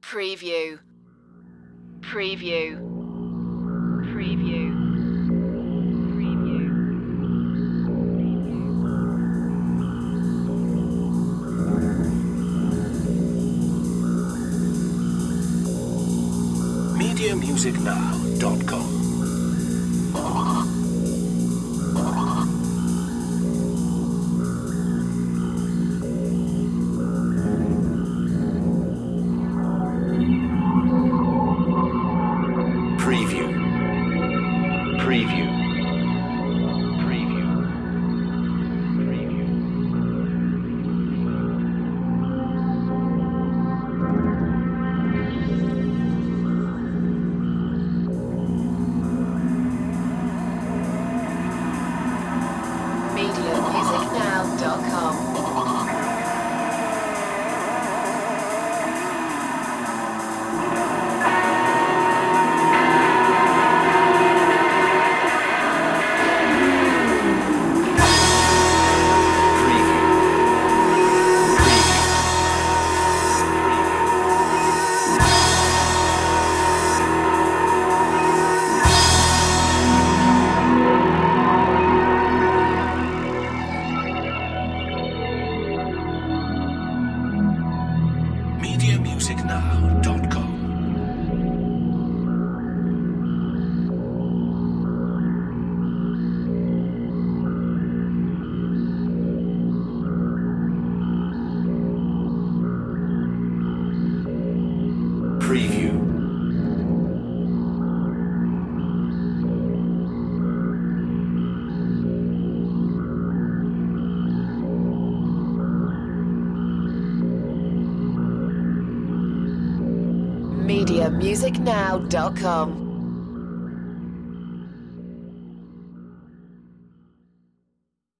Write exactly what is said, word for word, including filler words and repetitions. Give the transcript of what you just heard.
Preview. Preview. Preview. media music now dot com. Preview. Preview. Preview. Preview. media music now dot com. media music now dot com. Preview. media music now dot com.